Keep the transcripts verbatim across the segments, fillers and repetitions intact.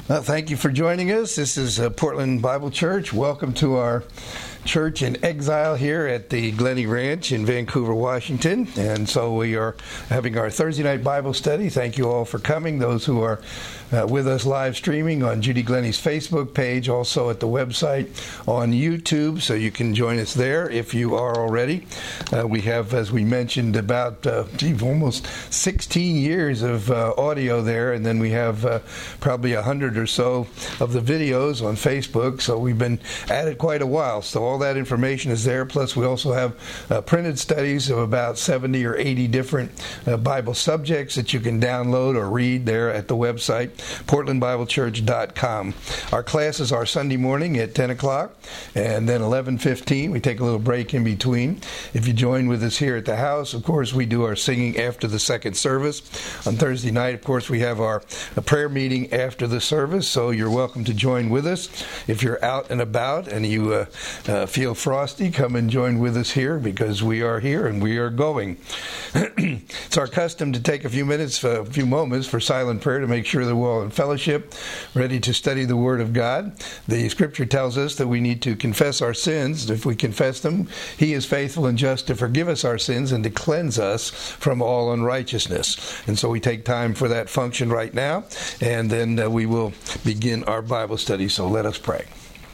Well, thank you for joining us. This is uh, Portland Bible Church. Welcome to our church in exile here at the Glenny Ranch in Vancouver, Washington. And so we are having our Thursday night Bible study. Thank you all for coming. Those who are uh, with us live streaming on Judy Glenny's Facebook page, also at the website on YouTube, so you can join us there if you are already. Uh, we have, as we mentioned, about uh, gee, almost sixteen years of uh, audio there, and then we have uh, probably a hundred or so of the videos on Facebook. So we've been at it quite a while. So all that information is there. Plus, we also have uh, printed studies of about seventy or eighty different uh, Bible subjects that you can download or read there at the website, portland bible church dot com. Our classes are Sunday morning at ten o'clock, and then eleven fifteen. We take a little break in between. If you join with us here at the house, of course, we do our singing after the second service. On Thursday night, of course, we have our a prayer meeting after the service, so you're welcome to join with us. If you're out and about and you uh, uh, feel frosty, come and join with us here, because we are here and we are going. It's our custom to take a few minutes, a few moments for silent prayer to make sure that we're all in fellowship, ready to study the Word of God. The Scripture tells us that we need to confess our sins. If we confess them, He is faithful and just to forgive us our sins and to cleanse us from all unrighteousness. And so we take time for that function right now, and then uh, we will begin our Bible study. So let us pray.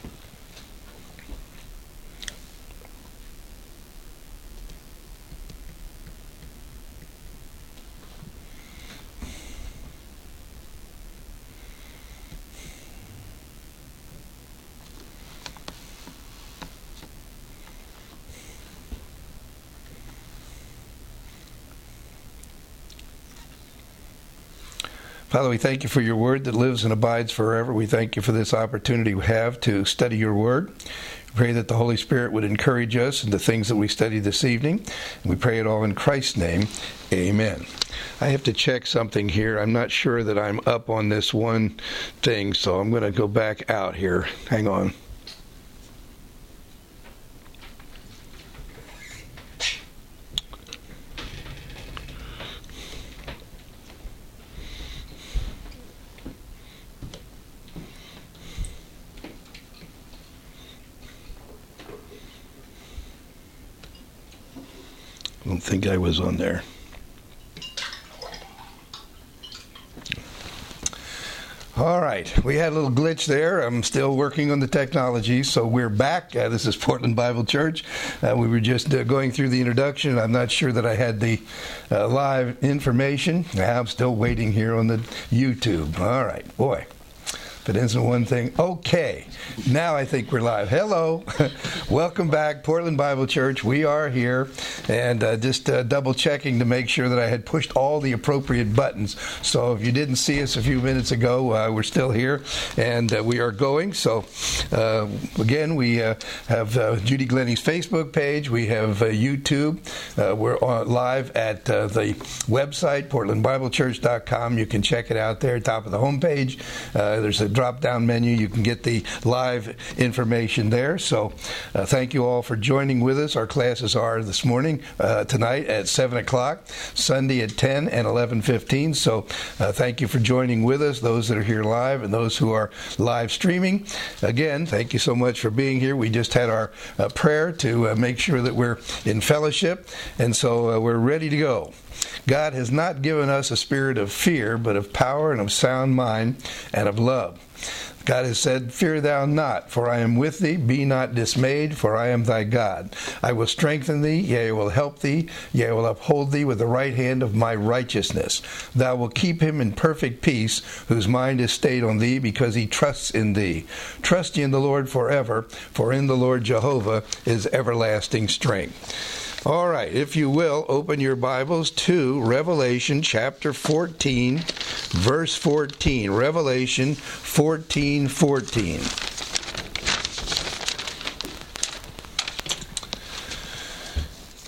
Father, we thank you for your word that lives and abides forever. We thank you for this opportunity we have to study your word. We pray that the Holy Spirit would encourage us in the things that we study this evening. And we pray it all in Christ's name. Amen. I have to check something here. I'm not sure that I'm up on this one thing, so I'm going to go back out here. Hang on. I don't think I was on there. All right. We had a little glitch there. I'm still working on the technology, so we're back. Uh, this is Portland Bible Church. Uh, we were just uh, going through the introduction. I'm not sure that I had the uh, live information. I'm still waiting here on the YouTube. All right. Boy. If it isn't one thing. Okay, now I think we're live. Hello. Welcome back, Portland Bible Church. We are here, and uh, just uh, double checking to make sure that I had pushed all the appropriate buttons. So if you didn't see us a few minutes ago, uh, we're still here, and uh, we are going. So uh, again, we uh, have uh, Judy Glenny's Facebook page. We have uh, YouTube. Uh, we're on live at uh, the website, portland bible church dot com. You can check it out there, top of the homepage. Uh, there's a drop-down menu. You can get the live information there. So uh, thank you all for joining with us. Our classes are this morning, uh, tonight at seven o'clock, Sunday at ten and eleven fifteen. So uh, thank you for joining with us, those that are here live and those who are live streaming. Again, thank you so much for being here. We just had our uh, prayer to uh, make sure that we're in fellowship, and so uh, we're ready to go. God has not given us a spirit of fear, but of power and of sound mind and of love. God has said, "Fear thou not, for I am with thee. Be not dismayed, for I am thy God. I will strengthen thee, yea, I will help thee, yea, I will uphold thee with the right hand of my righteousness. Thou wilt keep him in perfect peace, whose mind is stayed on thee, because he trusts in thee. Trust ye in the Lord forever, for in the Lord Jehovah is everlasting strength." All right, if you will, open your Bibles to Revelation chapter fourteen, verse fourteen. Revelation fourteen fourteen.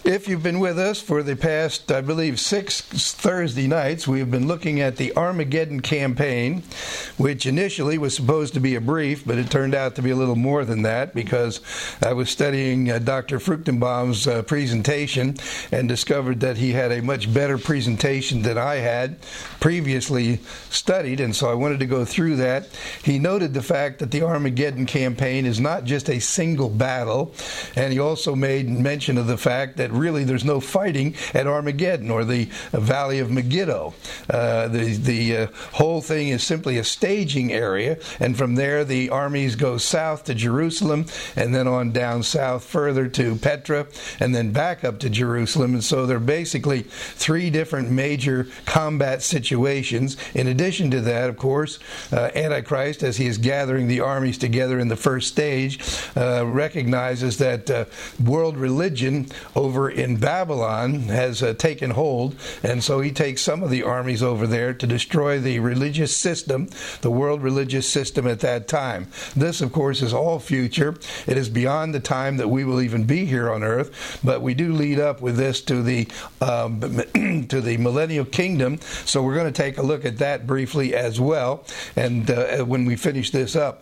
If you've been with us for the past, I believe, six Thursday nights, we have been looking at the Armageddon campaign, which initially was supposed to be a brief, but it turned out to be a little more than that because I was studying uh, Doctor Fruchtenbaum's uh, presentation and discovered that he had a much better presentation than I had previously studied, and so I wanted to go through that. He noted the fact that the Armageddon campaign is not just a single battle, and he also made mention of the fact that really there's no fighting at Armageddon or the Valley of Megiddo. Uh, the the uh, whole thing is simply a staging area, and from there the armies go south to Jerusalem and then on down south further to Petra and then back up to Jerusalem. And so there are basically three different major combat situations. In addition to that, of course, uh, Antichrist, as he is gathering the armies together in the first stage, uh, recognizes that uh, world religion over in Babylon has uh, taken hold, and so he takes some of the armies over there to destroy the religious system, the world religious system at that time. This, of course, is all future. It is beyond the time that we will even be here on earth, but we do lead up with this to the um, to the millennial kingdom, so we're going to take a look at that briefly as well, and uh, when we finish this up.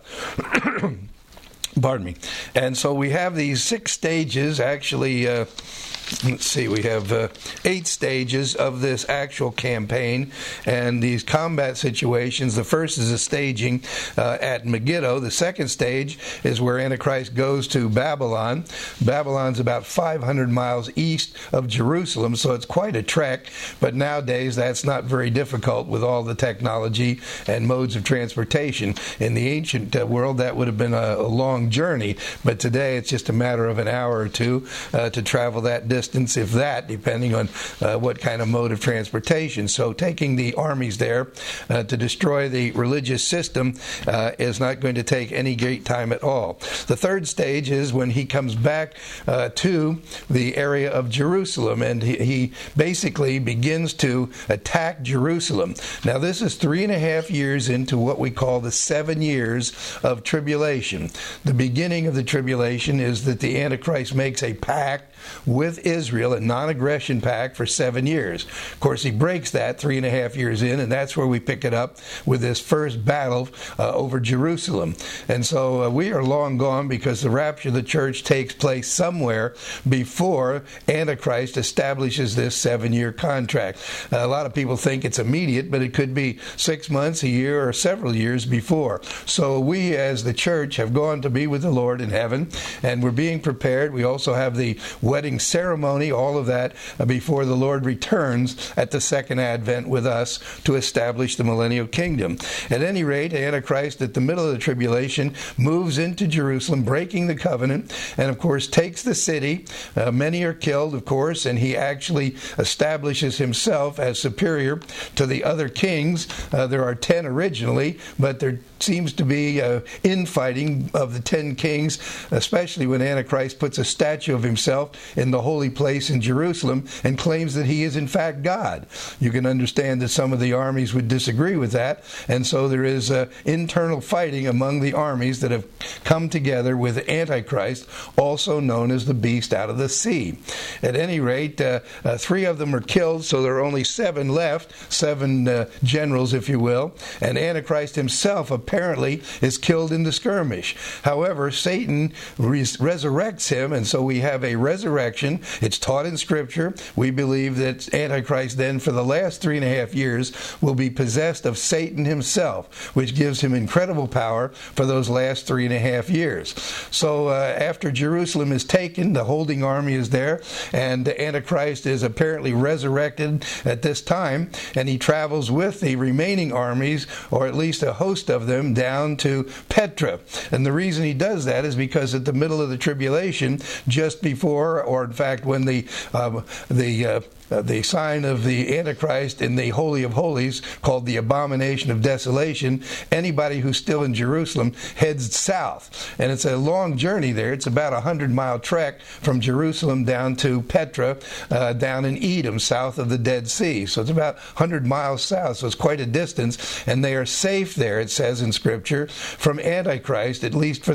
Pardon me. And so we have these six stages, actually, uh, let's see, we have uh, eight stages of this actual campaign and these combat situations. The first is a staging uh, at Megiddo. The second stage is where Antichrist goes to Babylon. Babylon's about five hundred miles east of Jerusalem, so it's quite a trek, but nowadays that's not very difficult with all the technology and modes of transportation. In the ancient uh, world, that would have been a, a long journey, but today it's just a matter of an hour or two uh, to travel that distance, if that, depending on uh, what kind of mode of transportation. So taking the armies there uh, to destroy the religious system uh, is not going to take any great time at all. The third stage is when he comes back uh, to the area of Jerusalem, and he, he basically begins to attack Jerusalem. Now this is three and a half years into what we call the seven years of tribulation. The beginning of the tribulation is that the Antichrist makes a pact with Israel, a non-aggression pact for seven years. Of course, he breaks that three and a half years in, and that's where we pick it up with this first battle uh, over Jerusalem. And so uh, we are long gone because the rapture of the church takes place somewhere before Antichrist establishes this seven-year contract. Uh, a lot of people think it's immediate, but it could be six months, a year, or several years before. So we as the church have gone to be with the Lord in heaven, and we're being prepared. We also have the wedding ceremony, all of that uh, before the Lord returns at the second advent with us to establish the millennial kingdom. At any rate, Antichrist at the middle of the tribulation moves into Jerusalem, breaking the covenant, and of course takes the city. Uh, many are killed, of course, and he actually establishes himself as superior to the other kings. Uh, there are ten originally, but there seems to be uh, infighting of the ten kings, especially when Antichrist puts a statue of himself in the holy place in Jerusalem and claims that he is in fact God. You can understand that some of the armies would disagree with that, and so there is uh, internal fighting among the armies that have come together with Antichrist, also known as the beast out of the sea. At any rate, uh, uh, three of them are killed, so there are only seven left, seven uh, generals, if you will, and Antichrist himself apparently is killed in the skirmish. However, Satan res- resurrects him, and so we have a resurrection. It's taught in Scripture. We believe that Antichrist then for the last three and a half years will be possessed of Satan himself, which gives him incredible power for those last three and a half years. So uh, after Jerusalem is taken, the holding army is there, and Antichrist is apparently resurrected at this time, and he travels with the remaining armies, or at least a host of them, down to Petra. And the reason he does that is because at the middle of the tribulation, just before, or in fact when the um, the uh, Uh, the sign of the Antichrist in the Holy of Holies, called the Abomination of Desolation, anybody who's still in Jerusalem heads south. And it's a long journey there. It's about a hundred-mile trek from Jerusalem down to Petra, uh, down in Edom, south of the Dead Sea. So it's about one hundred miles south, so it's quite a distance. And they are safe there, it says in Scripture, from Antichrist, at least for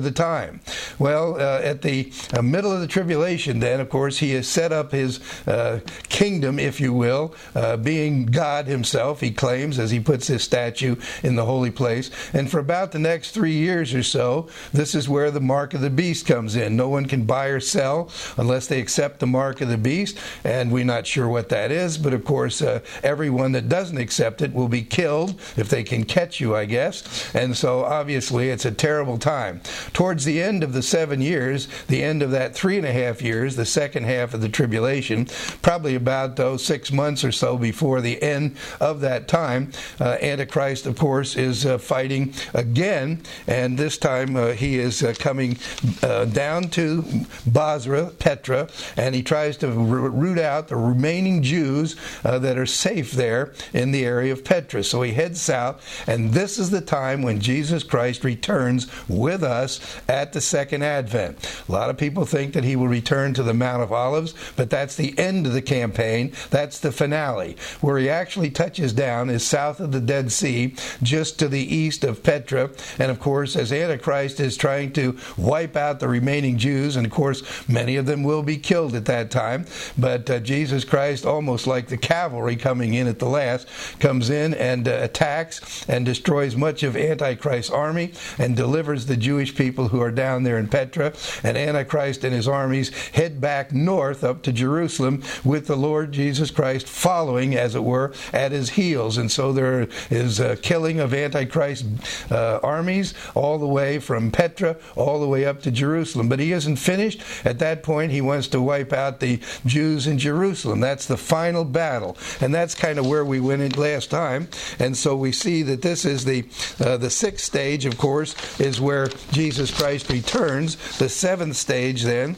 the time. Well, uh, at the uh, middle of the tribulation, then, of course, he has set up his uh, kingdom, if you will, uh, being God himself, he claims, as he puts his statue in the holy place. And for about the next three years or so, this is where the mark of the beast comes in. No one can buy or sell unless they accept the mark of the beast, and we're not sure what that is, but of course, uh, everyone that doesn't accept it will be killed if they can catch you, I guess. And so, obviously, it's a terrible time. Towards the end of the seven years, the end of that three and a half years, the second half of the tribulation, probably about oh, six months or so before the end of that time, uh, Antichrist, of course, is uh, fighting again, and this time uh, he is uh, coming uh, down to Basra, Petra, and he tries to root out the remaining Jews uh, that are safe there in the area of Petra. So he heads south, and this is the time when Jesus Christ returns with us at the second advent. A lot of people think that he will return to the Mount of Olives, but that's the end of the campaign. That's the finale. Where he actually touches down is south of the Dead Sea, just to the east of Petra. And of course, as Antichrist is trying to wipe out the remaining Jews, and of course, many of them will be killed at that time, but uh, Jesus Christ, almost like the cavalry coming in at the last, comes in and uh, attacks and destroys much of Antichrist's army and delivers the Jewish people who are down there in Petra. And Antichrist and his armies head back north up to Jerusalem with the Lord Jesus Christ following, as it were, at his heels. And so there is a killing of Antichrist uh, armies all the way from Petra all the way up to Jerusalem. But he isn't finished. At that point, he wants to wipe out the Jews in Jerusalem. That's the final battle. And that's kind of where we went in last time. And so we see that this is the uh, the sixth stage, of course, is where Jesus Christ returns. The seventh stage, then,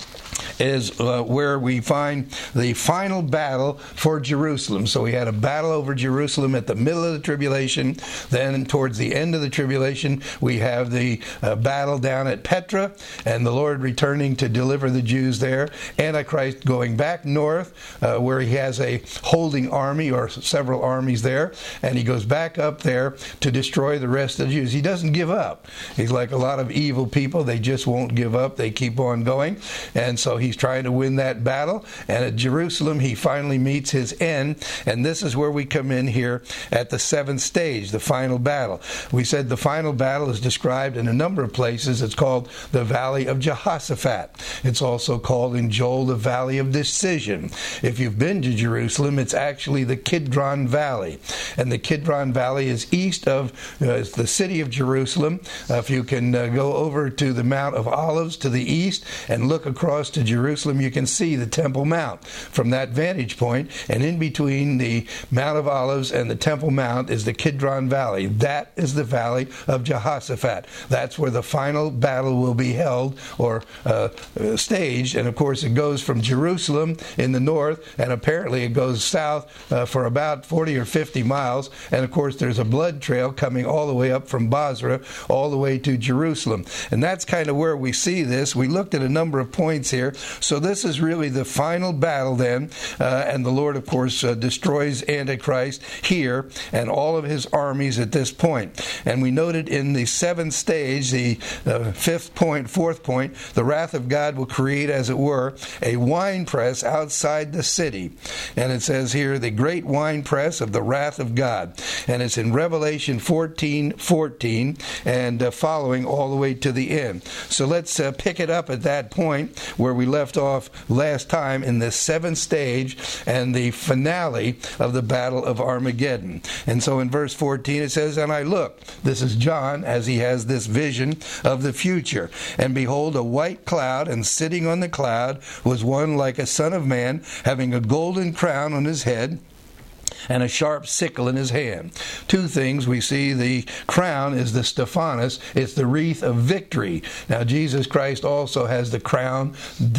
is uh, where we find the final battle for Jerusalem. So we had a battle over Jerusalem at the middle of the tribulation. Then towards the end of the tribulation, we have the uh, battle down at Petra, and the Lord returning to deliver the Jews there. Antichrist going back north, uh, where he has a holding army or several armies there, and he goes back up there to destroy the rest of the Jews. He doesn't give up. He's like a lot of evil people. They just won't give up. They keep on going. And so he's trying to win that battle, and at Jerusalem he finally meets his end, and this is where we come in here at the seventh stage, the final battle. We said the final battle is described in a number of places. It's called the Valley of Jehoshaphat. It's also called in Joel the Valley of Decision. If you've been to Jerusalem, it's actually the Kidron Valley, and the Kidron Valley is east of uh, the city of Jerusalem. Uh, if you can uh, go over to the Mount of Olives to the east and look across to Jerusalem, you can see the Temple Mount from that vantage point, and in between the Mount of Olives and the Temple Mount is the Kidron Valley. That is the Valley of Jehoshaphat. That's where the final battle will be held or uh, staged, and of course it goes from Jerusalem in the north, and apparently it goes south uh, for about forty or fifty miles, and of course there's a blood trail coming all the way up from Basra all the way to Jerusalem. And that's kind of where we see this. We looked at a number of points here. So this is really the final battle then, uh, and the Lord, of course, uh, destroys Antichrist here and all of his armies at this point. And we noted in the seventh stage, the uh, fifth point, fourth point, the wrath of God will create, as it were, a winepress outside the city. And it says here, the great winepress of the wrath of God. And it's in Revelation fourteen fourteen and uh, following all the way to the end. So let's uh, pick it up at that point where we left off last time in the seventh stage and the finale of the Battle of Armageddon. And so in verse fourteen it says, and I looked, this is John as he has this vision of the future, and behold a white cloud, and sitting on the cloud was one like a son of man, having a golden crown on his head, and a sharp sickle in his hand. Two things we see. The crown is the Stephanos. It's the wreath of victory. Now, Jesus Christ also has the crown,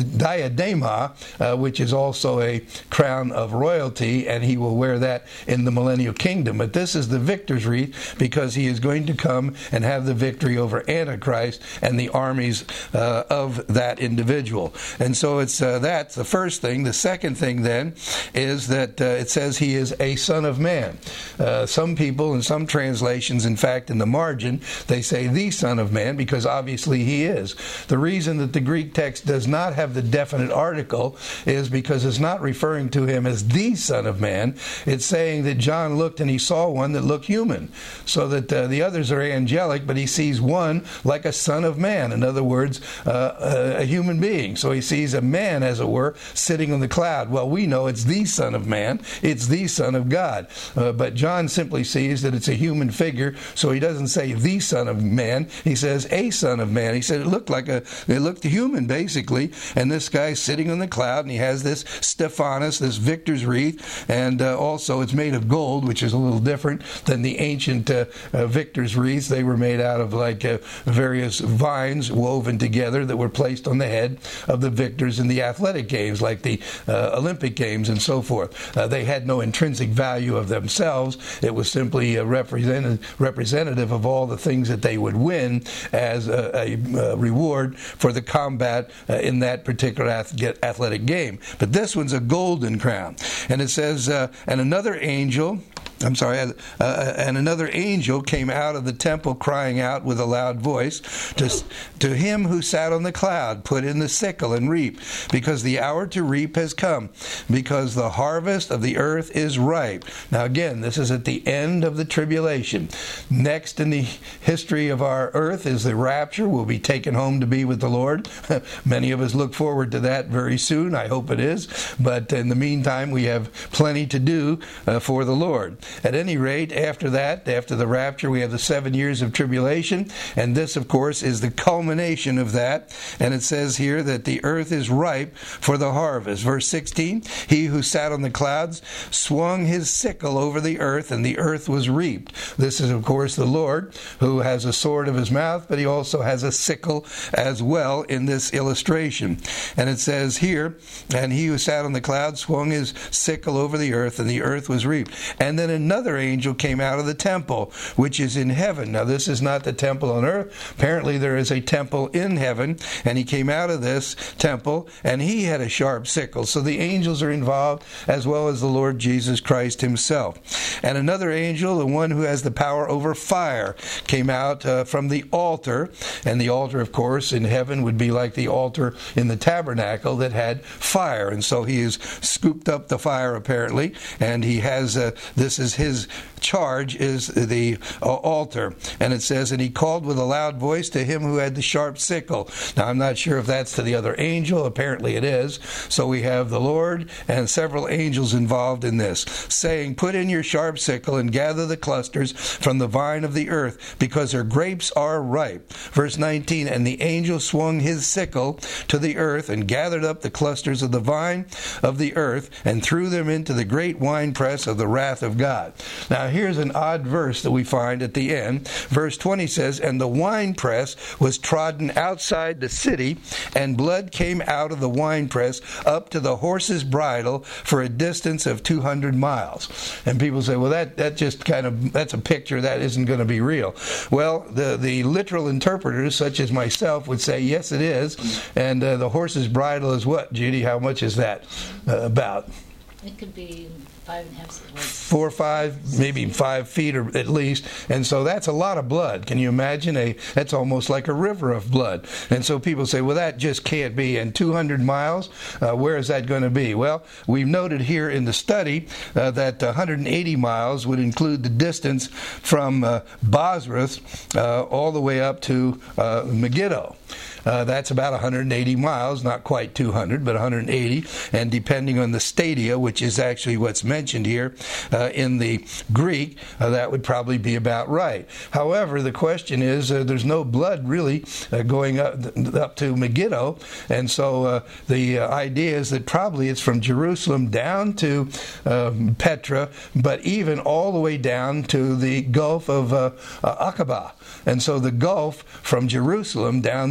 diadema, uh, which is also a crown of royalty, and he will wear that in the millennial kingdom. But this is the victor's wreath because he is going to come and have the victory over Antichrist and the armies uh, of that individual. And so it's uh, that's the first thing. The second thing, then, is that uh, it says he is a son of man. Uh, some people in some translations, in fact, in the margin, they say the son of man, because obviously he is. The reason that the Greek text does not have the definite article is because it's not referring to him as the son of man. It's saying that John looked and he saw one that looked human, so that uh, the others are angelic, but he sees one like a son of man. In other words, uh, a, a human being. So he sees a man, as it were, sitting on the cloud. Well, we know it's the Son of Man. It's the Son of God. Uh, but John simply sees that it's a human figure, so he doesn't say the Son of Man. He says a Son of Man. He said it looked like a, it looked human, basically. And this guy's sitting on the cloud, and he has this Stephanos, this victor's wreath, and uh, also it's made of gold, which is a little different than the ancient uh, uh, victor's wreaths. They were made out of like uh, various vines woven together that were placed on the head of the victors in the athletic games, like the uh, Olympic Games and so forth. Uh, they had no intrinsic value of themselves. It was simply a represent- representative of all the things that they would win as a, a, a reward for the combat uh, in that particular ath- athletic game. But this one's a golden crown. And it says, uh, and another angel... I'm sorry, uh, and another angel came out of the temple crying out with a loud voice to, to him who sat on the cloud, put in the sickle and reap, because the hour to reap has come, because the harvest of the earth is ripe. Now again, this is at the end of the tribulation. Next in the history of our earth is the rapture. We'll be taken home to be with the Lord. Many of us look forward to that very soon. I hope it is. But in the meantime, we have plenty to do uh, for the Lord. At any rate, after that, after the rapture, we have the seven years of tribulation, and this, of course, is the culmination of that. And it says here that the earth is ripe for the harvest. Verse sixteen, he who sat on the clouds swung his sickle over the earth, and the earth was reaped. This is, of course, the Lord, who has a sword of his mouth, but he also has a sickle as well in this illustration. And it says here, and he who sat on the clouds swung his sickle over the earth, and the earth was reaped. And then another angel came out of the temple, which is in heaven. Now, this is not the temple on earth. Apparently, there is a temple in heaven, and he came out of this temple, and he had a sharp sickle. So the angels are involved, as well as the Lord Jesus Christ himself. And another angel, the one who has the power over fire, came out uh, from the altar. And the altar, of course, in heaven would be like the altar in the tabernacle that had fire. And so he has scooped up the fire, apparently, and he has uh, this is his charge, is the uh, altar. And it says, and he called with a loud voice to him who had the sharp sickle. Now, I'm not sure if that's to the other angel. Apparently it is. So we have the Lord and several angels involved in this, saying, put in your sharp sickle and gather the clusters from the vine of the earth, because her grapes are ripe. Verse nineteen, and the angel swung his sickle to the earth and gathered up the clusters of the vine of the earth and threw them into the great winepress of the wrath of God. Now, here's an odd verse that we find at the end. Verse twenty says, and the winepress was trodden outside the city, and blood came out of the winepress up to the horse's bridle for a distance of two hundred miles. And people say, well, that, that just kind of, that's a picture, that isn't going to be real. Well, the, the literal interpreters, such as myself, would say, yes, it is. And uh, the horse's bridle is what, Judy? How much is that uh, about? It could be five and a half, four or five, maybe five feet or at least, and so that's a lot of blood. Can you imagine? A that's almost like a river of blood. And so people say, well, that just can't be. And two hundred miles, uh, where is that going to be? Well, we've noted here in the study uh, that one hundred eighty miles would include the distance from uh, Bozrah uh, all the way up to uh, Megiddo. Uh, that's about one hundred eighty miles, not quite two hundred, but one hundred eighty. And depending on the stadia, which is actually what's mentioned here uh, in the Greek, uh, that would probably be about right. However, the question is, uh, there's no blood really uh, going up, up to Megiddo. And so uh, the uh, idea is that probably it's from Jerusalem down to um, Petra, but even all the way down to the Gulf of uh, uh, Aqaba. And so the Gulf from Jerusalem down there at the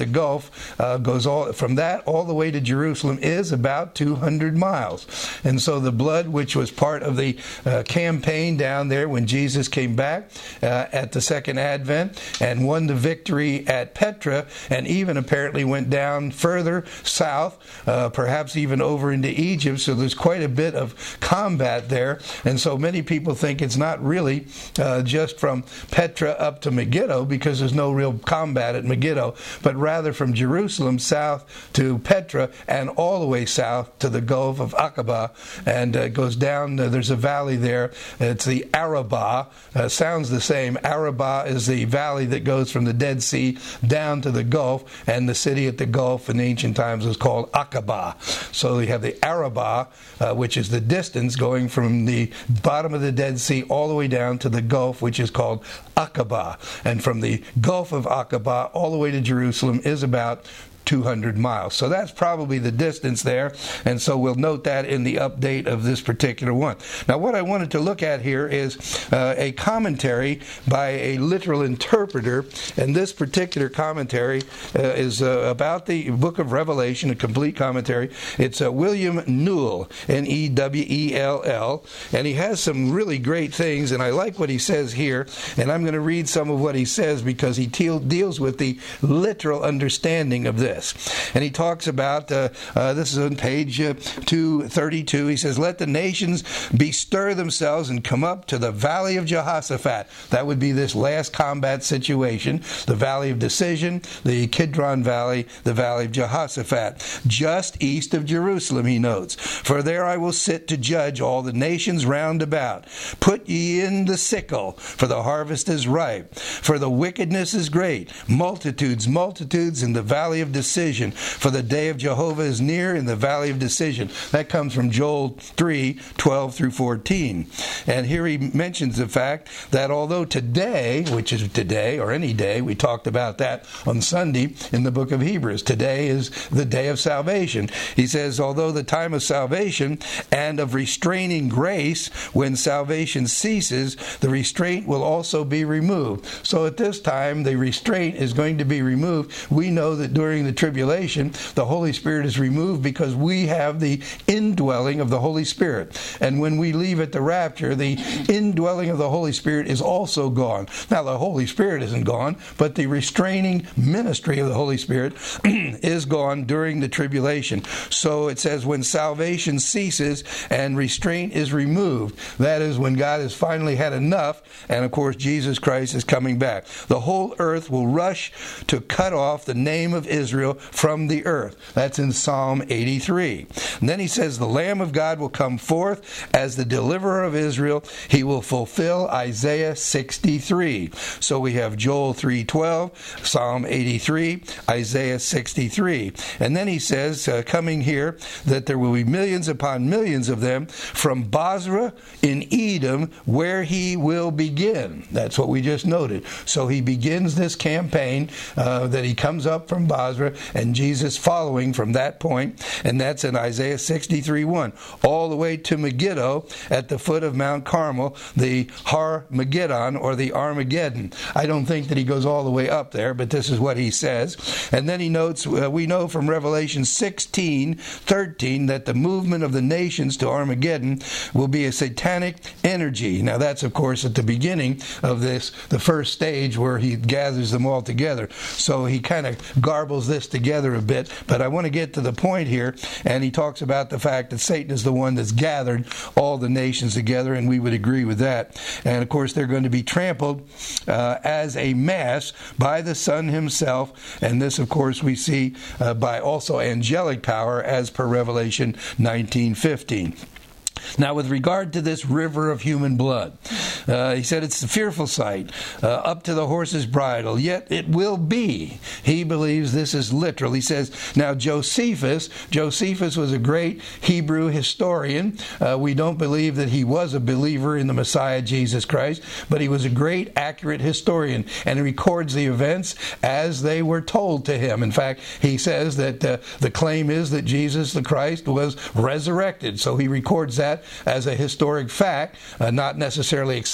Gulf uh, goes all from that all the way to Jerusalem is about two hundred miles. And so the blood, which was part of the uh, campaign down there when Jesus came back uh, at the second advent and won the victory at Petra, and even apparently went down further south, uh, perhaps even over into Egypt. So there's quite a bit of combat there. And so many people think it's not really uh, just from Petra up to Megiddo, because there's no real combat at Megiddo, but rather from Jerusalem south to Petra and all the way south to the Gulf of Aqaba, and uh, goes down. Uh, there's a valley there. It's the Arabah. Uh, sounds the same. Arabah is the valley that goes from the Dead Sea down to the Gulf, and the city at the Gulf in ancient times was called Aqaba. So you have the Arabah, uh, which is the distance going from the bottom of the Dead Sea all the way down to the Gulf, which is called Aqaba. And from the Gulf of Aqaba all the way to Jerusalem is about two hundred miles. So that's probably the distance there, and so we'll note that in the update of this particular one. Now, what I wanted to look at here is uh, a commentary by a literal interpreter, and this particular commentary uh, is uh, about the book of Revelation, a complete commentary. It's uh, William Newell, N E W E L L, and he has some really great things, and I like what he says here, and I'm going to read some of what he says because he te- deals with the literal understanding of this. And he talks about, uh, uh, this is on page uh, two thirty-two, he says, "Let the nations bestir themselves and come up to the valley of Jehoshaphat." That would be this last combat situation, the valley of decision, the Kidron Valley, the valley of Jehoshaphat, just east of Jerusalem, he notes. "For there I will sit to judge all the nations round about. Put ye in the sickle, for the harvest is ripe, for the wickedness is great, multitudes, multitudes in the valley of decision. Decision, for the day of Jehovah is near in the valley of decision." That comes from Joel three, twelve through fourteen. And here he mentions the fact that although today, which is today or any day, we talked about that on Sunday in the book of Hebrews, today is the day of salvation. He says, although the time of salvation and of restraining grace, when salvation ceases, the restraint will also be removed. So at this time, the restraint is going to be removed. We know that during the tribulation, the Holy Spirit is removed because we have the indwelling of the Holy Spirit. And when we leave at the rapture, the indwelling of the Holy Spirit is also gone. Now, the Holy Spirit isn't gone, but the restraining ministry of the Holy Spirit is gone during the tribulation. So it says when salvation ceases and restraint is removed, that is when God has finally had enough, and of course Jesus Christ is coming back. The whole earth will rush to cut off the name of Israel from the earth. That's in Psalm eighty-three. And then he says, the Lamb of God will come forth as the deliverer of Israel. He will fulfill Isaiah sixty-three. So we have Joel three twelve, Psalm eighty-three, Isaiah sixty-three. And then he says, uh, coming here, that there will be millions upon millions of them from Bozrah in Edom, where he will begin. That's what we just noted. So he begins this campaign uh, that he comes up from Bozrah, and Jesus following from that point, and that's in Isaiah sixty-three one, all the way to Megiddo at the foot of Mount Carmel, the Har Megiddon, or the Armageddon. I don't think that he goes all the way up there, but this is what he says. And then he notes, uh, we know from Revelation sixteen thirteen that the movement of the nations to Armageddon will be a satanic energy. Now that's, of course, at the beginning of this, the first stage where he gathers them all together. So he kind of garbles this together a bit, but I want to get to the point here, and he talks about the fact that Satan is the one that's gathered all the nations together, and we would agree with that. And of course they're going to be trampled uh, as a mass by the Son himself, and this of course we see uh, by also angelic power as per Revelation nineteen fifteen. Now, with regard to this river of human blood, uh, he said it's a fearful sight, uh, up to the horse's bridle, yet it will be. He believes this is literal. He says, now Josephus, Josephus was a great Hebrew historian. Uh, we don't believe that he was a believer in the Messiah, Jesus Christ, but he was a great, accurate historian, and he records the events as they were told to him. In fact, he says that uh, the claim is that Jesus the Christ was resurrected, so he records that as a historic fact, uh, not necessarily accepted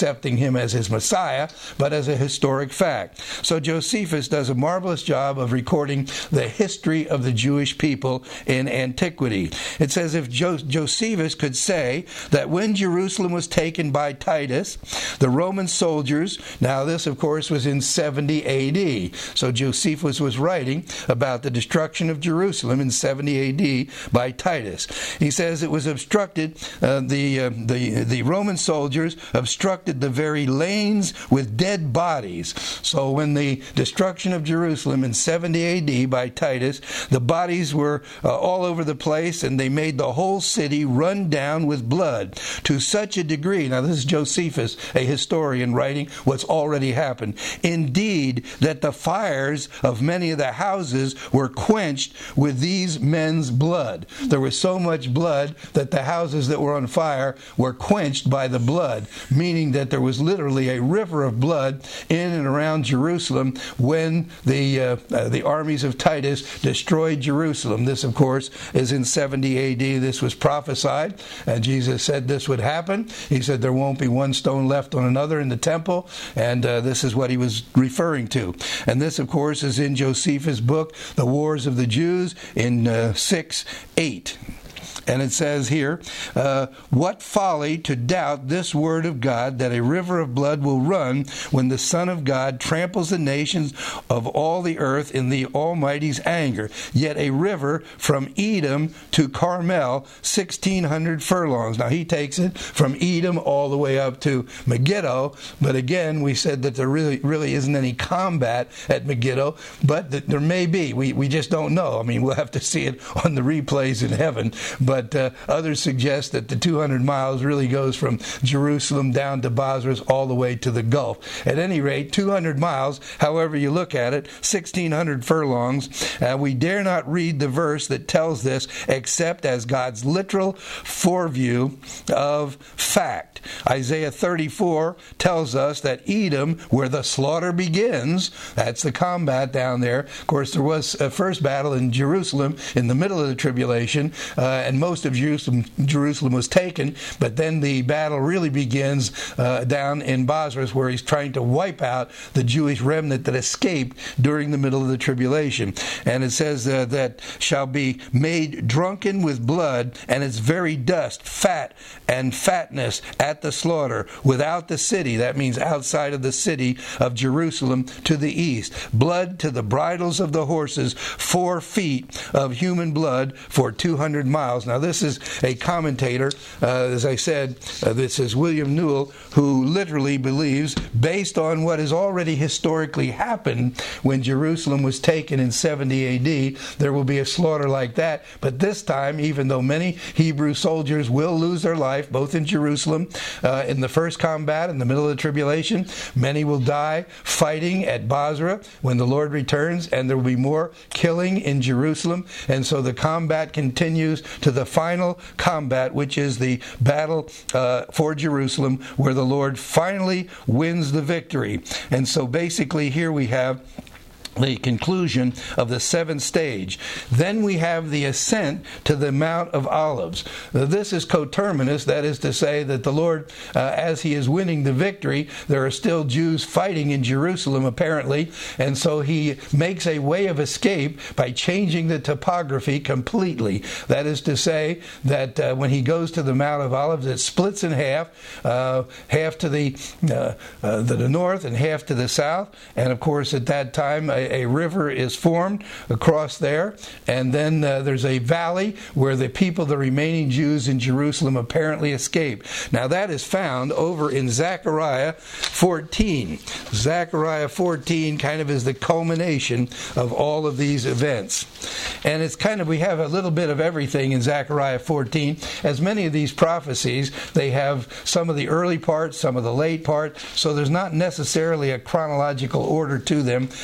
accepting him as his Messiah, but as a historic fact. So Josephus does a marvelous job of recording the history of the Jewish people in antiquity. It says if jo- Josephus could say that when Jerusalem was taken by Titus, the Roman soldiers, now this of course was in seventy A D, so Josephus was writing about the destruction of Jerusalem in seventy A D by Titus. He says it was obstructed, uh, the, uh, the, the Roman soldiers obstructed the very lanes with dead bodies. So when the destruction of Jerusalem in seventy A D by Titus, the bodies were uh, all over the place, and they made the whole city run down with blood to such a degree. Now this is Josephus, a historian, writing what's already happened. Indeed, that the fires of many of the houses were quenched with these men's blood. There was so much blood that the houses that were on fire were quenched by the blood, meaning that there was literally a river of blood in and around Jerusalem when the uh, uh, the armies of Titus destroyed Jerusalem. This, of course, is in seventy A D. This was prophesied, and Jesus said this would happen. He said there won't be one stone left on another in the temple, and uh, this is what he was referring to. And this, of course, is in Josephus' book, The Wars of the Jews, in uh, six eight. And it says here, uh, what folly to doubt this word of God, that a river of blood will run when the Son of God tramples the nations of all the earth in the Almighty's anger. Yet a river from Edom to Carmel, sixteen hundred furlongs. Now he takes it from Edom all the way up to Megiddo, but again we said that there really really isn't any combat at Megiddo, but that there may be. We, we just don't know. I mean, we'll have to see it on the replays in heaven. But But uh, others suggest that the two hundred miles really goes from Jerusalem down to Bozrah all the way to the Gulf. At any rate, two hundred miles, however you look at it, sixteen hundred furlongs. Uh, we dare not read the verse that tells this except as God's literal foreview of fact. Isaiah thirty-four tells us that Edom, where the slaughter begins, that's the combat down there. Of course, there was a first battle in Jerusalem in the middle of the tribulation, uh, and most of Jerusalem, Jerusalem was taken, but then the battle really begins uh, down in Bozrah, where he's trying to wipe out the Jewish remnant that escaped during the middle of the tribulation. And it says uh, that shall be made drunken with blood, and its very dust, fat and fatness at the slaughter, without the city, that means outside of the city of Jerusalem, to the east. Blood to the bridles of the horses, four feet of human blood for two hundred miles. Now this is a commentator, uh, as I said, uh, this is William Newell, who literally believes, based on what has already historically happened when Jerusalem was taken in seventy A D, there will be a slaughter like that. But this time, even though many Hebrew soldiers will lose their life, both in Jerusalem, uh, in the first combat, in the middle of the tribulation, many will die fighting at Bozrah when the Lord returns, and there will be more killing in Jerusalem. And so the combat continues to the final combat, which is the battle uh, for Jerusalem, where the Lord finally wins the victory. And so basically here we have the conclusion of the seventh stage. Then we have the ascent to the Mount of Olives. Now, this is coterminous, that is to say that the Lord, uh, as he is winning the victory, there are still Jews fighting in Jerusalem apparently, and so he makes a way of escape by changing the topography completely. That is to say that uh, when he goes to the Mount of Olives, it splits in half, uh, half to the, uh, uh, to the north and half to the south, and of course at that time a A river is formed across there, and then uh, there's a valley where the people, the remaining Jews in Jerusalem, apparently escape. Now that is found over in Zechariah fourteen. Zechariah fourteen kind of is the culmination of all of these events. And it's kind of, we have a little bit of everything in Zechariah fourteen. As many of these prophecies, they have some of the early parts, some of the late parts, so there's not necessarily a chronological order to them, simply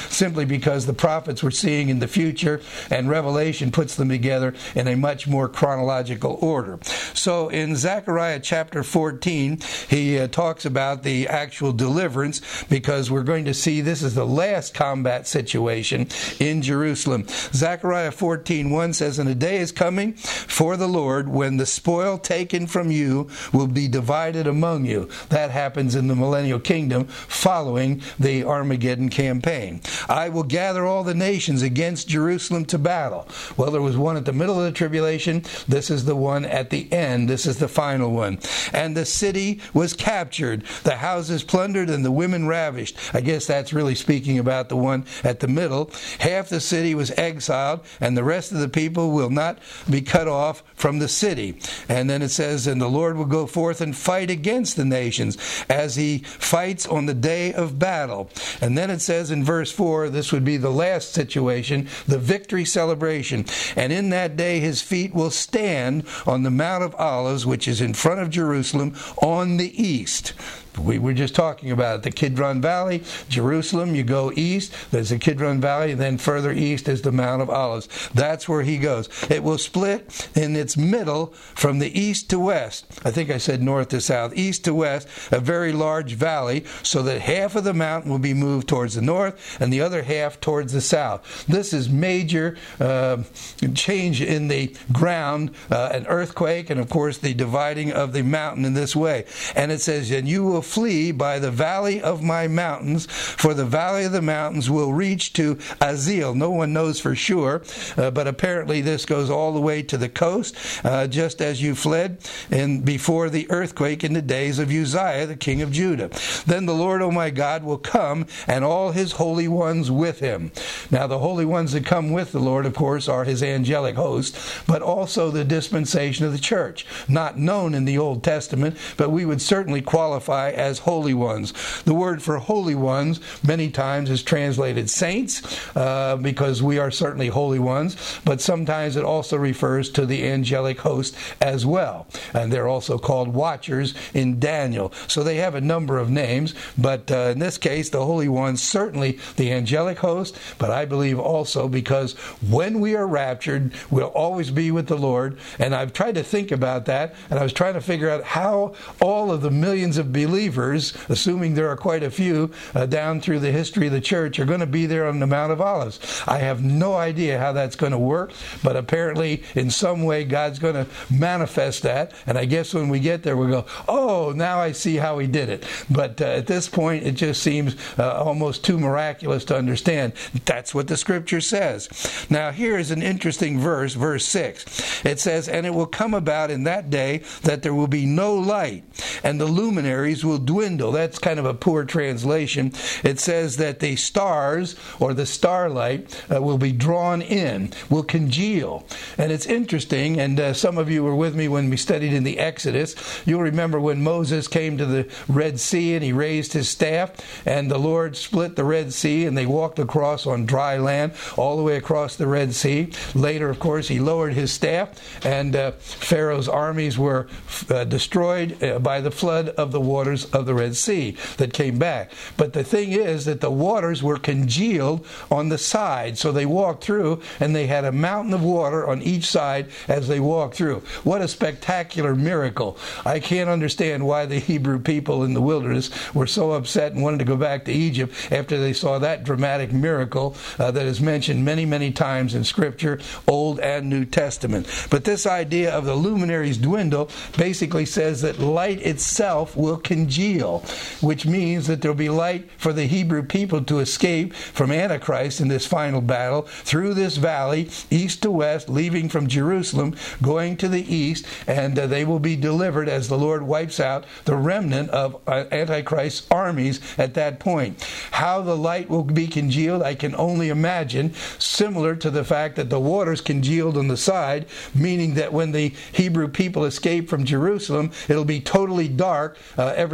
because the prophets were seeing in the future, and Revelation puts them together in a much more chronological order. So in Zechariah chapter fourteen, he uh, talks about the actual deliverance, because we're going to see this is the last combat situation in Jerusalem. Zechariah fourteen one says, "And a day is coming for the Lord when the spoil taken from you will be divided among you." That happens in the millennial kingdom following the Armageddon campaign. "I will gather all the nations against Jerusalem to battle." Well, there was one at the middle of the tribulation. This is the one at the end. This is the final one. "And the city was captured, the houses plundered, and the women ravished." I guess that's really speaking about the one at the middle. "Half the city was exiled, and the rest of the people will not be cut off from the city." And then it says, "And the Lord will go forth and fight against the nations as he fights on the day of battle." And then it says in verse four, this would be the last situation, the victory celebration. "And in that day his feet will stand on the Mount of Olives, which is in front of Jerusalem, on the east." We were just talking about it. The Kidron Valley, Jerusalem, you go east, there's the Kidron Valley, and then further east is the Mount of Olives. That's where he goes. It will split in its middle from the east to west. I think I said north to south. East to west, a very large valley, so that half of the mountain will be moved towards the north and the other half towards the south. This is major uh, change in the ground, uh, an earthquake, and of course the dividing of the mountain in this way. And it says, "And you will flee by the valley of my mountains, for the valley of the mountains will reach to Azeel." No one knows for sure, uh, but apparently this goes all the way to the coast, uh, just as you fled in before the earthquake in the days of Uzziah, the king of Judah. "Then the Lord, O my God, will come, and all his holy ones with him." Now the holy ones that come with the Lord, of course, are his angelic host, but also the dispensation of the church, not known in the Old Testament, but we would certainly qualify as holy ones. The word for holy ones many times is translated saints, uh, because we are certainly holy ones, but sometimes it also refers to the angelic host as well. And they're also called watchers in Daniel. So they have a number of names, but uh, in this case, the holy ones, certainly the angelic host, but I believe also because when we are raptured, we'll always be with the Lord. And I've tried to think about that, and I was trying to figure out how all of the millions of believers believers, assuming there are quite a few uh, down through the history of the church, are going to be there on the Mount of Olives. I have no idea how that's going to work, but apparently in some way God's going to manifest that, and I guess when we get there we'll go, oh, now I see how he did it. But uh, at this point it just seems uh, almost too miraculous to understand. That's what the scripture says. Now here is an interesting verse, verse six. It says, "And it will come about in that day that there will be no light, and the luminaries will dwindle." That's kind of a poor translation. It says that the stars, or the starlight, uh, will be drawn in, will congeal. And it's interesting, and uh, some of you were with me when we studied in the Exodus. You'll remember when Moses came to the Red Sea and he raised his staff, and the Lord split the Red Sea, and they walked across on dry land all the way across the Red Sea. Later, of course, he lowered his staff, and uh, Pharaoh's armies were uh, destroyed uh, by the flood of the waters of the Red Sea that came back. But the thing is that the waters were congealed on the side, so they walked through and they had a mountain of water on each side as they walked through. What a spectacular miracle. I can't understand why the Hebrew people in the wilderness were so upset and wanted to go back to Egypt after they saw that dramatic miracle uh, that is mentioned many, many times in Scripture, Old and New Testament. But this idea of the luminaries dwindle basically says that light itself will congeal, which means that there will be light for the Hebrew people to escape from Antichrist in this final battle through this valley, east to west, leaving from Jerusalem, going to the east, and uh, they will be delivered as the Lord wipes out the remnant of uh, Antichrist's armies at that point. How the light will be congealed, I can only imagine, similar to the fact that the waters congealed on the side, meaning that when the Hebrew people escape from Jerusalem, it'll be totally dark uh, every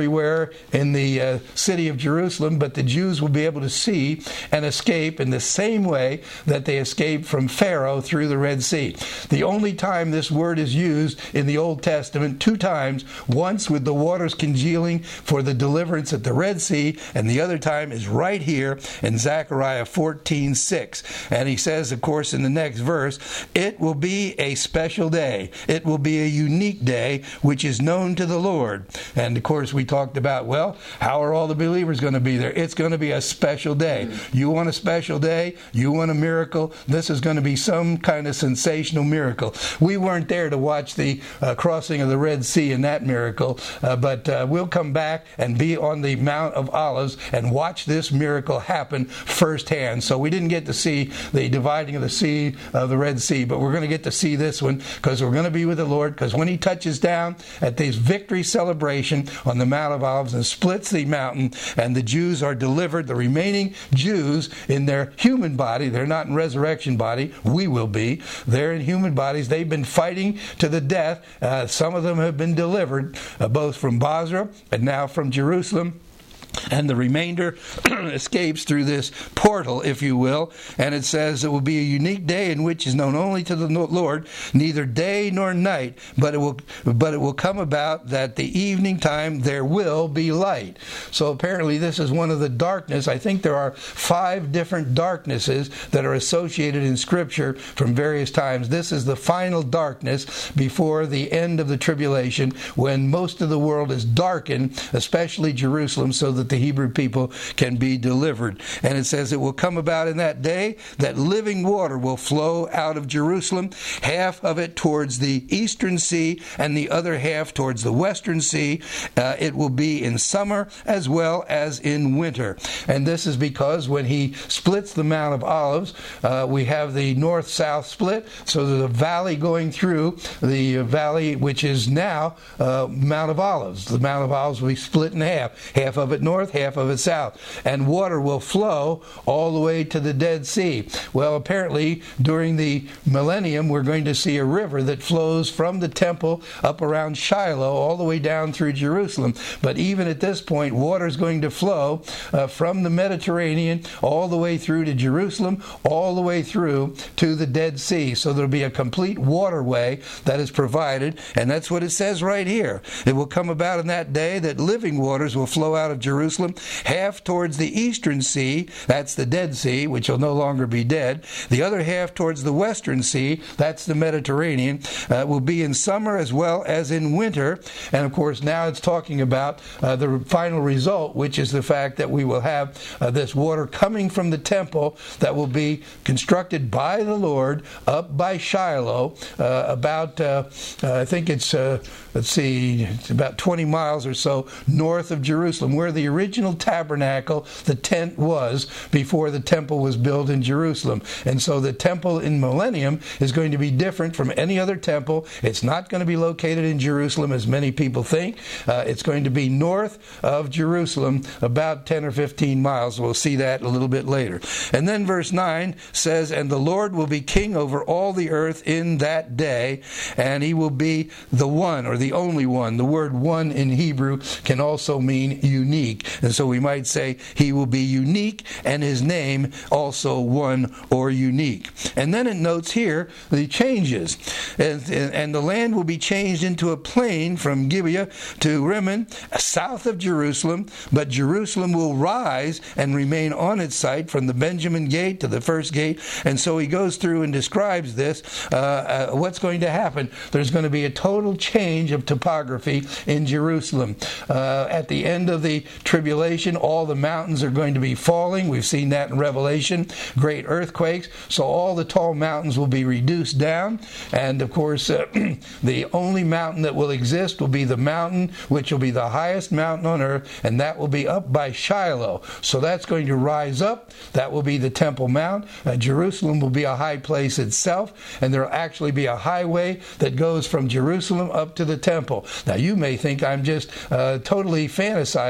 everywhere in the uh, city of Jerusalem, but the Jews will be able to see and escape in the same way that they escaped from Pharaoh through the Red Sea. The only time this word is used in the Old Testament, two times, once with the waters congealing for the deliverance at the Red Sea, and the other time is right here in Zechariah fourteen six. And he says, of course, in the next verse, it will be a special day. It will be a unique day, which is known to the Lord. And of course, we talked about, well, how are all the believers going to be there? It's going to be a special day. You want a special day? You want a miracle? This is going to be some kind of sensational miracle. We weren't there to watch the uh, crossing of the Red Sea in that miracle, uh, but uh, we'll come back and be on the Mount of Olives and watch this miracle happen firsthand. So we didn't get to see the dividing of the sea, of the Red Sea, but we're going to get to see this one because we're going to be with the Lord, because when he touches down at this victory celebration on the Mount of Olives and splits the mountain, and the Jews are delivered, the remaining Jews in their human body, they're not in resurrection body, we will be, they're in human bodies, they've been fighting to the death, uh, some of them have been delivered, uh, both from Basra and now from Jerusalem. And the remainder escapes through this portal, if you will. And it says it will be a unique day in which is known only to the Lord, neither day nor night, but it will but it will come about that the evening time there will be light. So apparently this is one of the darkness. I think there are five different darknesses that are associated in Scripture from various times. This is the final darkness before the end of the tribulation, when most of the world is darkened, especially Jerusalem, so that the Hebrew people can be delivered. And it says it will come about in that day that living water will flow out of Jerusalem, half of it towards the eastern sea and the other half towards the western sea. Uh, it will be in summer as well as in winter. And this is because when he splits the Mount of Olives, uh, we have the north-south split, so there's a valley going through the valley which is now uh, Mount of Olives. The Mount of Olives will be split in half, half of it north, half of it south, and water will flow all the way to the Dead Sea. Well, apparently during the millennium we're going to see a river that flows from the temple up around Shiloh all the way down through Jerusalem. But even at this point, water is going to flow uh, from the Mediterranean all the way through to Jerusalem, all the way through to the Dead Sea. So there'll be a complete waterway that is provided, and that's what it says right here. It will come about in that day that living waters will flow out of Jerusalem, half towards the eastern sea, that's the Dead Sea, which will no longer be dead. The other half towards the western sea, that's the Mediterranean, uh, will be in summer as well as in winter. And of course now it's talking about uh, the final result, which is the fact that we will have uh, this water coming from the temple that will be constructed by the Lord up by Shiloh, uh, about, uh, uh, I think it's, uh, let's see, it's about twenty miles or so north of Jerusalem, where the original tabernacle, the tent, was before the temple was built in Jerusalem. And so the temple in millennium is going to be different from any other temple. It's not going to be located in Jerusalem as many people think. Uh, it's going to be north of Jerusalem, about ten or fifteen miles. We'll see that a little bit later. And then verse nine says, and the Lord will be king over all the earth in that day, and he will be the one, or the only one. The word one in Hebrew can also mean unique. And so we might say he will be unique, and his name also one or unique. And then it notes here the changes. And, and, and the land will be changed into a plain from Gibeah to Rimmon, south of Jerusalem, but Jerusalem will rise and remain on its site from the Benjamin gate to the first gate. And so he goes through and describes this, uh, uh, what's going to happen. There's going to be a total change of topography in Jerusalem. Uh, at the end of the tribulation, all the mountains are going to be falling. We've seen that in Revelation. Great earthquakes. So all the tall mountains will be reduced down. And of course, uh, the only mountain that will exist will be the mountain which will be the highest mountain on earth, and that will be up by Shiloh. So that's going to rise up. That will be the Temple Mount. Uh, Jerusalem will be a high place itself, and there will actually be a highway that goes from Jerusalem up to the temple. Now you may think I'm just uh, totally fantasizing all this.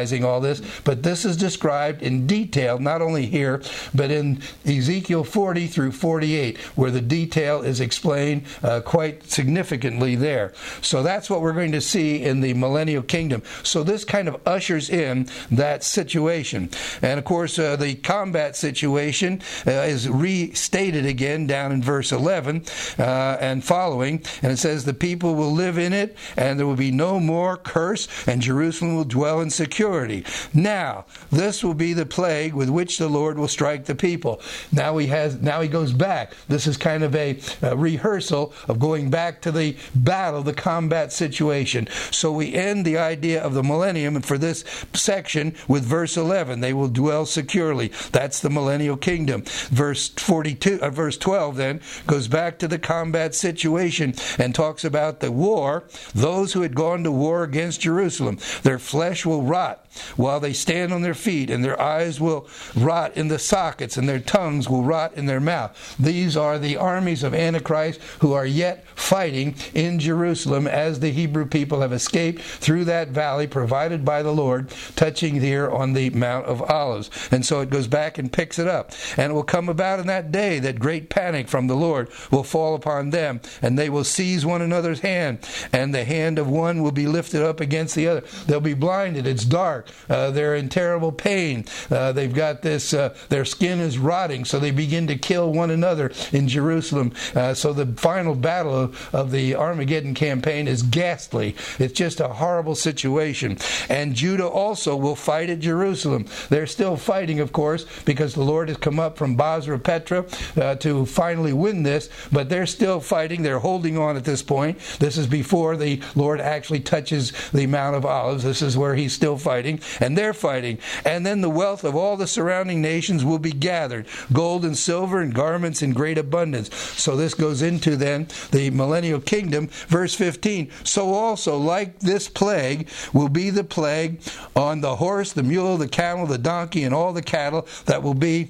this, but this is described in detail, not only here, but in Ezekiel forty through forty-eight, where the detail is explained uh, quite significantly there. So that's what we're going to see in the millennial kingdom. So this kind of ushers in that situation. And of course, uh, the combat situation uh, is restated again down in verse eleven uh, and following. And it says, the people will live in it, and there will be no more curse, and Jerusalem will dwell in security. Now, this will be the plague with which the Lord will strike the people. Now he has. Now he goes back. This is kind of a, a rehearsal of going back to the battle, the combat situation. So we end the idea of the millennium, and for this section, with verse eleven, they will dwell securely. That's the millennial kingdom. Verse forty-two, uh, verse twelve then goes back to the combat situation and talks about the war. Those who had gone to war against Jerusalem, their flesh will rot while they stand on their feet, and their eyes will rot in the sockets, and their tongues will rot in their mouth. These are the armies of Antichrist who are yet fighting in Jerusalem as the Hebrew people have escaped through that valley provided by the Lord, touching here on the Mount of Olives. And so it goes back and picks it up. And it will come about in that day that great panic from the Lord will fall upon them, and they will seize one another's hand, and the hand of one will be lifted up against the other. They'll be blinded. It's dark. Uh, they're in terrible pain. Uh, they've got this, uh, their skin is rotting, so they begin to kill one another in Jerusalem. Uh, so the final battle of, of the Armageddon campaign is ghastly. It's just a horrible situation. And Judah also will fight at Jerusalem. They're still fighting, of course, because the Lord has come up from Basra Petra uh, to finally win this, but they're still fighting. They're holding on at this point. This is before the Lord actually touches the Mount of Olives. This is where he's still fighting, and they're fighting. And then the wealth of all the surrounding nations will be gathered, gold and silver and garments in great abundance. So this goes into then the millennial kingdom. Verse fifteen, so also like this plague will be the plague on the horse, the mule, the camel, the donkey, and all the cattle that will be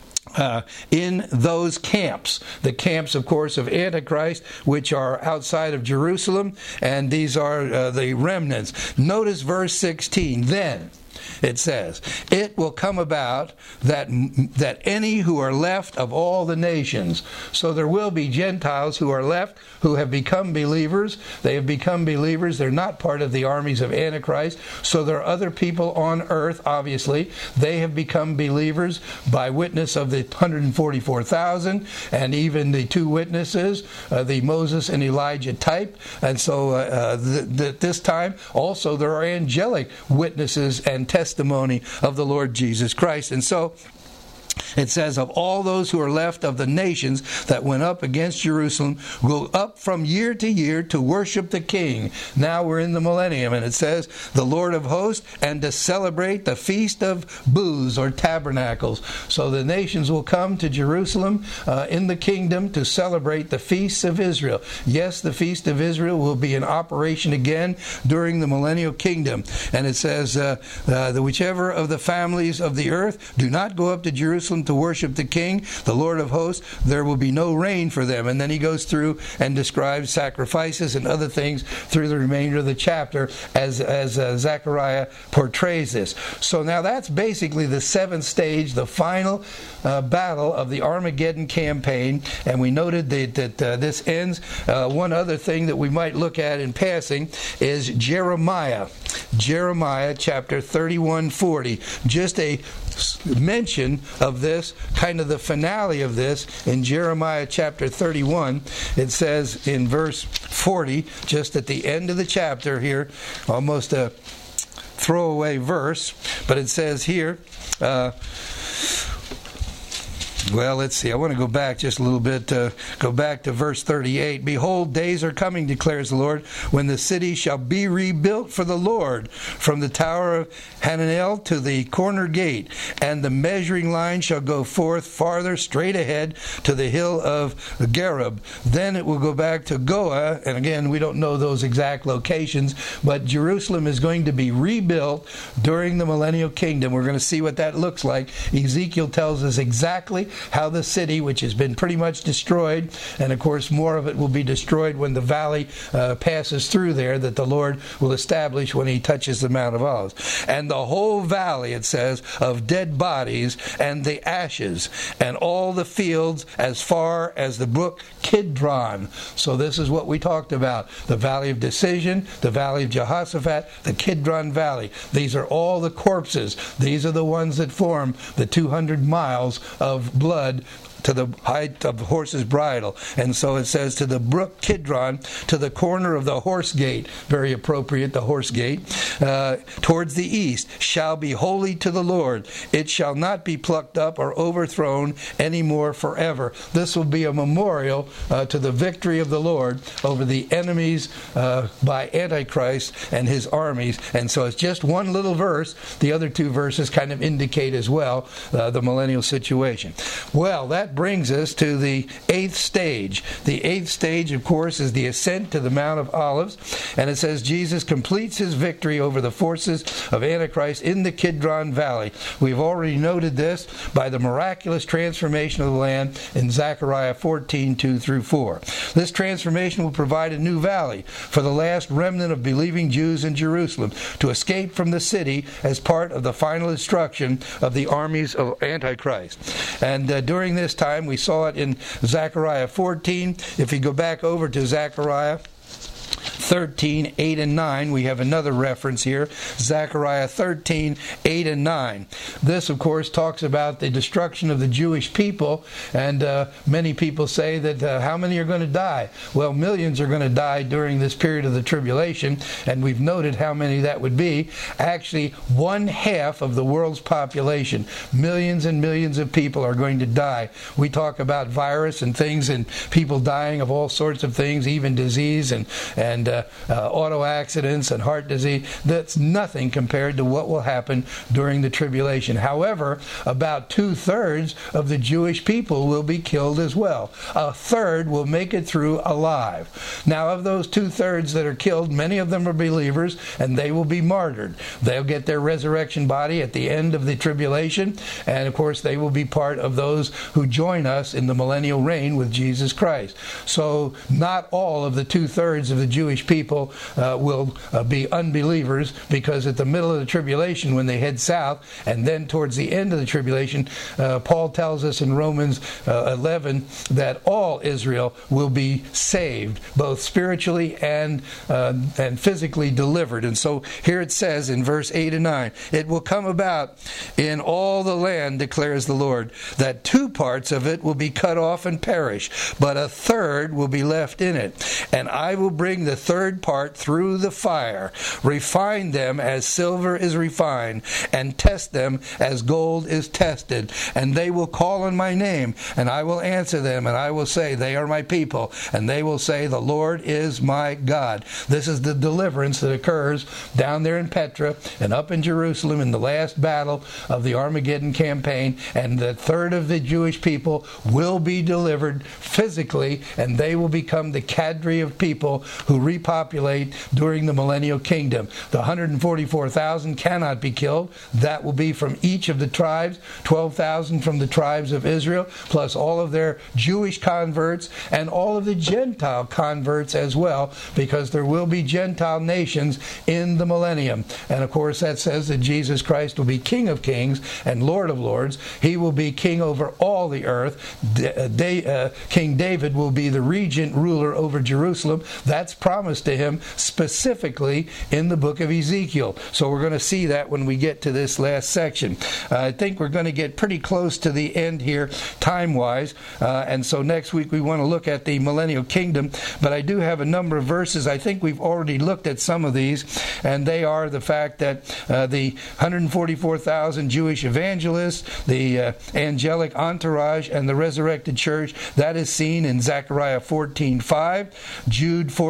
Uh, in those camps. The camps, of course, of Antichrist, which are outside of Jerusalem, and these are uh, the remnants. Notice verse sixteen. Then it says, it will come about that that any who are left of all the nations. So there will be Gentiles who are left, who have become believers. They have become believers. They're not part of the armies of Antichrist. So there are other people on earth, obviously. They have become believers by witness of the one hundred forty-four thousand, and even the two witnesses, uh, the Moses and Elijah type. And so uh, uh, th- th- this time, also there are angelic witnesses and testimony of the Lord Jesus Christ. And so it says, of all those who are left of the nations that went up against Jerusalem, go up from year to year to worship the King. Now we're in the millennium, and it says, the Lord of hosts, and to celebrate the feast of booths or tabernacles. So the nations will come to Jerusalem uh, in the kingdom to celebrate the feasts of Israel. Yes, the feast of Israel will be in operation again during the millennial kingdom. And it says, uh, uh, that whichever of the families of the earth do not go up to Jerusalem to worship the King, the Lord of hosts, there will be no rain for them. And then he goes through and describes sacrifices and other things through the remainder of the chapter as, as uh, Zechariah portrays this. So now that's basically the seventh stage, the final uh, battle of the Armageddon campaign. And we noted that, that uh, this ends. Uh, one other thing that we might look at in passing is Jeremiah. Jeremiah chapter thirty-one forty. Just a mention of this, kind of the finale of this, in Jeremiah chapter thirty-one. It says in verse forty, just at the end of the chapter here, almost a throwaway verse, but it says here, uh, well, let's see. I want to go back just a little bit. Uh, go back to verse thirty-eight. Behold, days are coming, declares the Lord, when the city shall be rebuilt for the Lord, from the tower of Hananel to the corner gate, and the measuring line shall go forth farther straight ahead to the hill of Gareb. Then it will go back to Goah, and again, we don't know those exact locations, but Jerusalem is going to be rebuilt during the millennial kingdom. We're going to see what that looks like. Ezekiel tells us exactly how the city, which has been pretty much destroyed, and of course more of it will be destroyed when the valley uh, passes through there, that the Lord will establish when he touches the Mount of Olives. And the whole valley, it says, of dead bodies and the ashes, and all the fields as far as the brook Kidron. So this is what we talked about. The valley of decision, the valley of Jehoshaphat, the Kidron Valley. These are all the corpses. These are the ones that form the two hundred miles of blood to the height of the horse's bridle. And so it says, to the brook Kidron, to the corner of the horse gate, very appropriate, the horse gate, uh, towards the east, shall be holy to the Lord. It shall not be plucked up or overthrown any more forever. This will be a memorial uh, to the victory of the Lord over the enemies uh, by Antichrist and his armies. And so it's just one little verse. The other two verses kind of indicate as well uh, the millennial situation. Well, that brings us to the eighth stage. The eighth stage, of course, is the ascent to the Mount of Olives. And it says Jesus completes his victory over the forces of Antichrist in the Kidron Valley. We've already noted this by the miraculous transformation of the land in Zechariah fourteen, two through four. This transformation will provide a new valley for the last remnant of believing Jews in Jerusalem to escape from the city as part of the final destruction of the armies of Antichrist. And uh, during this time, we saw it in Zechariah fourteen. If you go back over to Zechariah thirteen, eight and nine, we have another reference here. Zechariah thirteen, eight and nine. This, of course, talks about the destruction of the Jewish people, and uh, many people say that uh, how many are going to die? Well, millions are going to die during this period of the tribulation, and we've noted how many that would be. Actually, one half of the world's population, millions and millions of people are going to die. We talk about virus and things and people dying of all sorts of things, even disease and, and uh, uh, auto accidents and heart disease. That's nothing compared to what will happen during the tribulation. However, about two-thirds of the Jewish people will be killed as well. A third will make it through alive. Now, of those two-thirds that are killed, many of them are believers, and they will be martyred. They'll get their resurrection body at the end of the tribulation, and of course they will be part of those who join us in the millennial reign with Jesus Christ. So not all of the two-thirds of the Jewish people uh, will uh, be unbelievers, because at the middle of the tribulation, when they head south, and then towards the end of the tribulation, uh, Paul tells us in Romans uh, eleven that all Israel will be saved, both spiritually and uh, and physically delivered. And so here it says in verse eight and nine, "It will come about in all the land, declares the Lord, that two parts of it will be cut off and perish, but a third will be left in it. And I will bring the third part through the fire, refine them as silver is refined, and test them as gold is tested. And they will call on my name, and I will answer them, and I will say, they are my people. And they will say, the Lord is my God." This is the deliverance that occurs down there in Petra and up in Jerusalem in the last battle of the Armageddon campaign. And the third of the Jewish people will be delivered physically, and they will become the cadre of people who repopulate during the millennial kingdom. The one hundred forty-four thousand cannot be killed. That will be from each of the tribes, twelve thousand from the tribes of Israel, plus all of their Jewish converts and all of the Gentile converts as well, because there will be Gentile nations in the millennium. And of course that says that Jesus Christ will be King of kings and Lord of lords. He will be king over all the earth. Da- uh, King David will be the regent ruler over Jerusalem. That's promised to him specifically in the book of Ezekiel. So we're going to see that when we get to this last section. Uh, I think we're going to get pretty close to the end here time-wise. Uh, and so next week we want to look at the millennial kingdom. But I do have a number of verses. I think we've already looked at some of these. And they are the fact that uh, the one hundred forty-four thousand Jewish evangelists, the uh, angelic entourage, and the resurrected church, that is seen in Zechariah fourteen five, Jude fourteen. We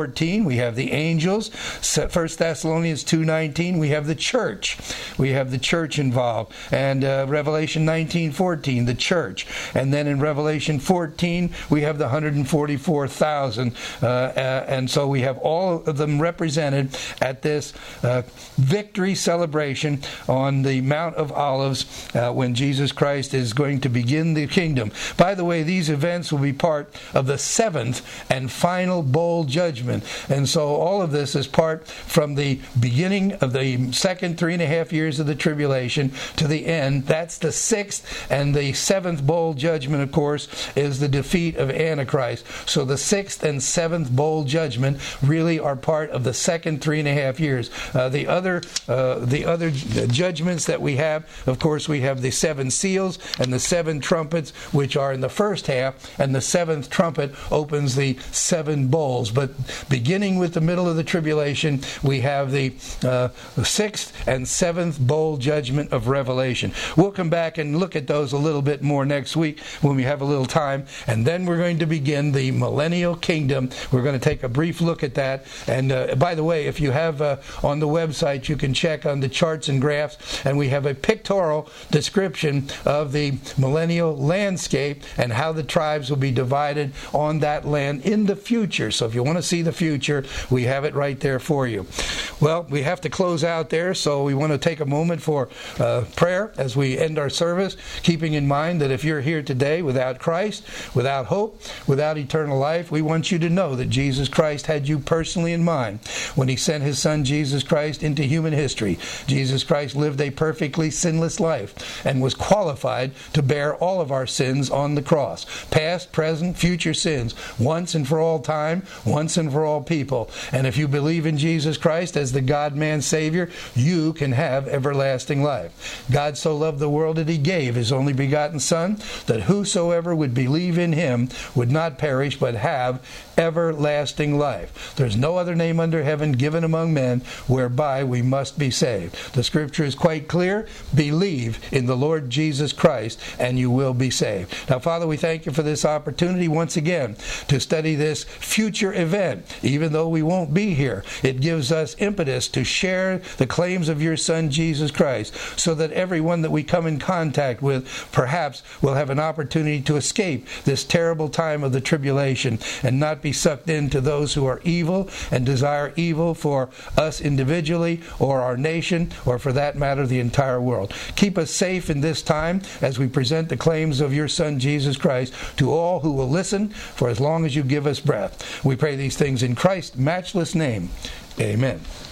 we have the angels. First Thessalonians two nineteen, we have the church. We have the church involved. And uh, Revelation nineteen fourteen, the church. And then in Revelation fourteen, we have the one hundred forty-four thousand. Uh, uh, and so we have all of them represented at this uh, victory celebration on the Mount of Olives uh, when Jesus Christ is going to begin the kingdom. By the way, these events will be part of the seventh and final bowl judgment. And so all of this is part from the beginning of the second three and a half years of the tribulation to the end. That's the sixth, and the seventh bowl judgment, of course, is the defeat of Antichrist. So the sixth and seventh bowl judgment really are part of the second three and a half years. Uh, the other uh, the other judgments that we have, of course, we have the seven seals and the seven trumpets, which are in the first half, and the seventh trumpet opens the seven bowls. But beginning with the middle of the tribulation, we have the uh, sixth and seventh bowl judgment of Revelation. We'll come back and look at those a little bit more next week when we have a little time, and then we're going to begin the millennial kingdom. We're going to take a brief look at that. And uh, by the way, if you have uh, on the website, you can check on the charts and graphs, and we have a pictorial description of the millennial landscape and how the tribes will be divided on that land in the future. So if you want to see the future, we have it right there for you. Well, we have to close out there, so we want to take a moment for uh, prayer as we end our service, keeping in mind that if you're here today without Christ, without hope, without eternal life, we want you to know that Jesus Christ had you personally in mind when He sent His Son Jesus Christ into human history. Jesus Christ lived a perfectly sinless life and was qualified to bear all of our sins on the cross. Past, present, future sins, once and for all time, once and for all people. And if you believe in Jesus Christ as the God-man Savior, you can have everlasting life. God so loved the world that He gave His only begotten Son, that whosoever would believe in Him would not perish but have everlasting life. There's no other name under heaven given among men whereby we must be saved. The Scripture is quite clear. Believe in the Lord Jesus Christ and you will be saved. Now, Father, we thank you for this opportunity once again to study this future event. Even though we won't be here, it gives us impetus to share the claims of your Son Jesus Christ, so that everyone that we come in contact with perhaps will have an opportunity to escape this terrible time of the tribulation and not be sucked into those who are evil and desire evil for us individually or our nation, or for that matter the entire world. Keep us safe in this time as we present the claims of your Son Jesus Christ to all who will listen for as long as you give us breath. We pray these things in Christ's matchless name. Amen.